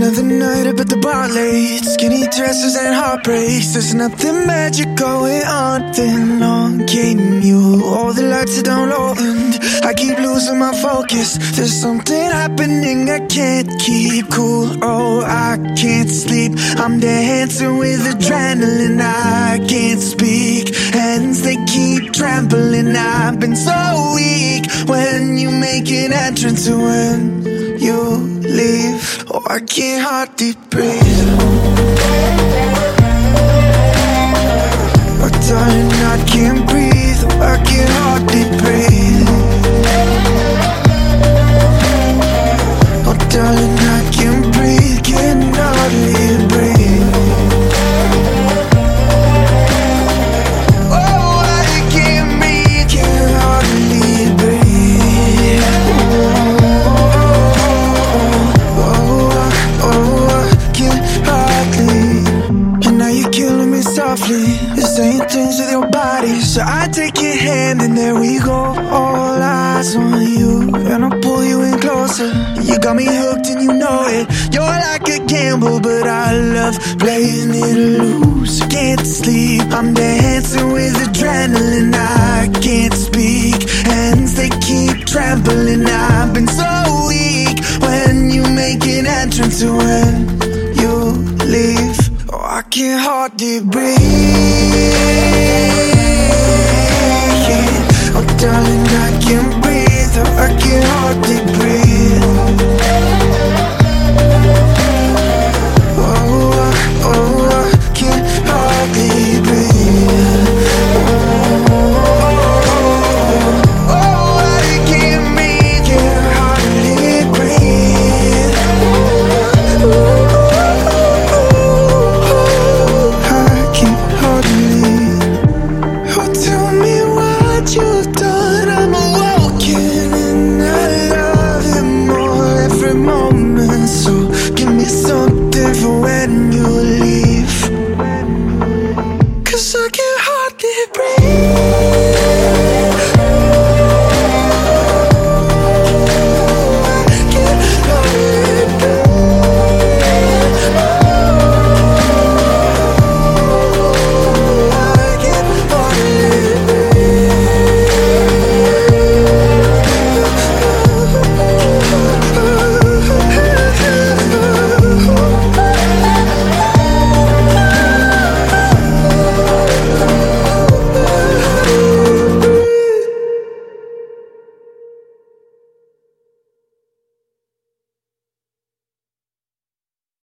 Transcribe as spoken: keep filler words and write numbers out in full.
Another night up at the bar late, skinny dresses and heartbreaks. There's nothing magic going on. Then on came you, all the lights are down low and I keep losing my focus. There's something happening, I can't keep cool. Oh, I can't sleep, I'm dancing with adrenaline. I can't speak, hands they keep trembling. I've been so weak when you make an entrance and when you leave. Oh, I can't hardly breathe. Oh, darling, I can't breathe. Oh, I can't hardly breathe. Oh, darling, I can't breathe. Can't hardly breathe. Oh, I can't breathe. Can't hardly breathe. Softly, you're saying things with your body, so I take your hand and there we go. All eyes on you, and I'll pull you in closer. You got me hooked and you know it. You're like a gamble, but I love playing it loose. Can't sleep, I'm dancing with adrenaline. I can't speak, hands they keep trembling. I've been so weak when you make an entrance and when you leave. Oh, I can't hardly